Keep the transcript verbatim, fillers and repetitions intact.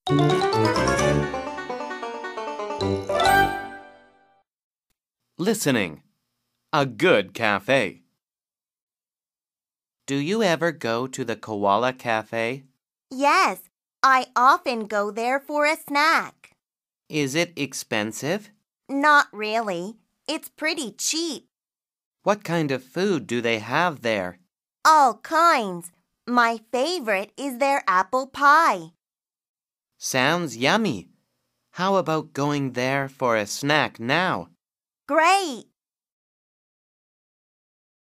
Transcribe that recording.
Listening. A good cafe. Do you ever go to the Koala Cafe? Yes, I often go there for a snack. Is it expensive? Not really. It's pretty cheap. What kind of food do they have there? All kinds. My favorite is their apple pie. Sounds yummy. How about going there for a snack now? Great!